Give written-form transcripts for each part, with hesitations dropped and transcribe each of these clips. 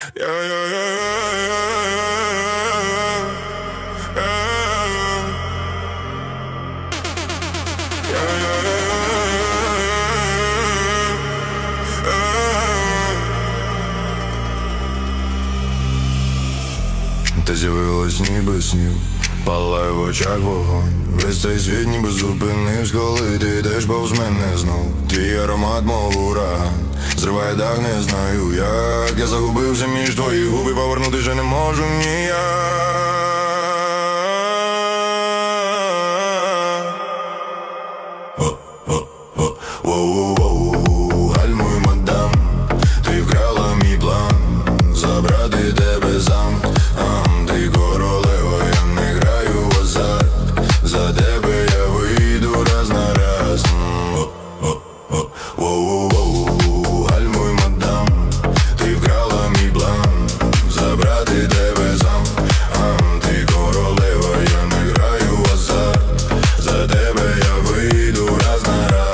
Ти з'явилась ніби снів, палає в очах вогонь. Весь цей світ ніби зупинився, коли ти йдеш повз мене знов. Твій аромат, мов ураган, зриває дах, не знаю як. Я загубився між твоїх губ і повернути вже не можу ніяк. Воу-воу-воу, гальмуй, мадам, ти вкрала мій план забрати тебе сам. Ти королева, я не граю в азарт, за тебе я вийду раз на раз. Воу-воу-воу, гальмуй, мадам, ти вкрала мій план забрати тебе сам. Ти королева, я не граю в азарт, за тебе я вийду раз на раз.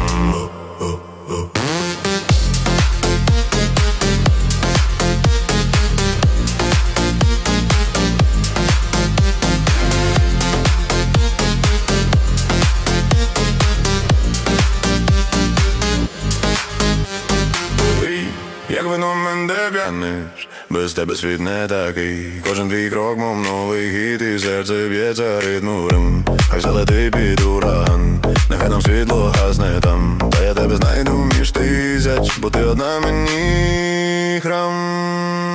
Як вино мене п'яниш, без тебе світ не такий. Кожен твій крок, мов новий хіт, і серце б'ється ритмом. Хай залетить під ураган, нехай нам світло гасне там. Та я тебе знайду між тисяч, бо ти одна мені храм.